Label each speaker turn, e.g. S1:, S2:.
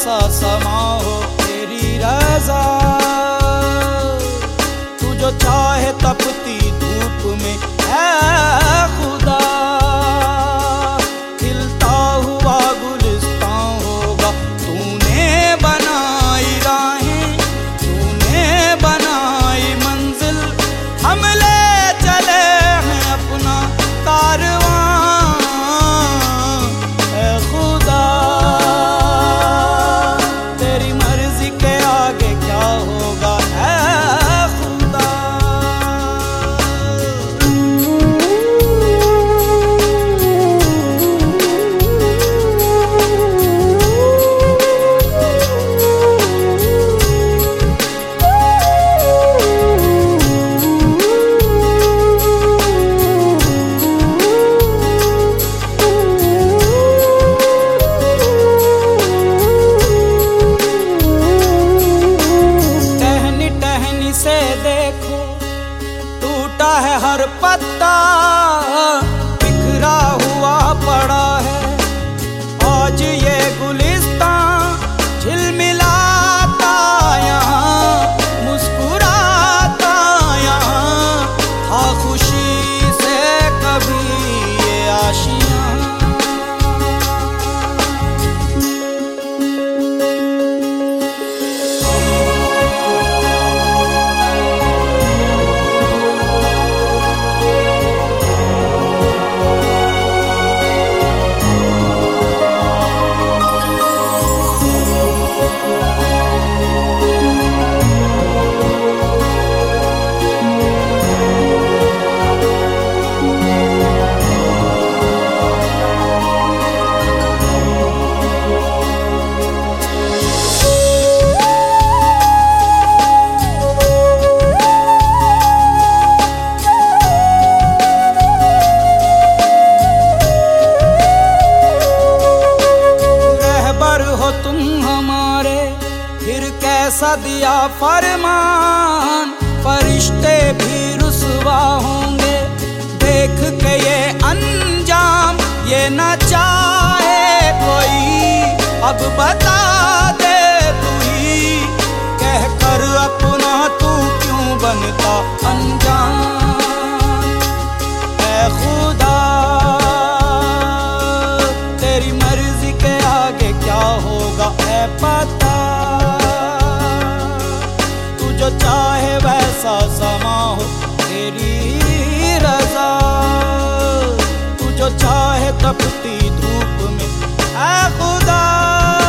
S1: वैसा समा हो तेरी रज़ा। तू जो चाहे तपती धूप में ऐ खुदा, खिलता हुआ गुलिस्तान होगा। तूने बनाई राहें, तूने बनाई मंजिल, हम ले चले हैं अपना कारवां। ऐ खुदा तेरी मर्जी के आगे क्या होगा ऐ खुदा। से देखो टूटा है हर पत्ता, बिखरा हुआ पड़ा है आज ये गुलिस्तान। झिलमिलाता यहाँ, मुस्कुराता यहाँ, था खुशी से कभी ये आशियाँ। हो तुम हमारे फिर कैसा दिया फरमान, फरिश्ते भी रुसवा होंगे देख के ये अंजाम। ये न चाहे कोई अब बता दे तू ही, कह कर अपना तू क्यों बनता अनजान। ऐ खुदा तेरी मर्जी के आगे क्या होगा ऐ पता। तू जो चाहे वैसा समा हो तेरी रज़ा। तू जो चाहे तपती धूप में ऐ खुदा।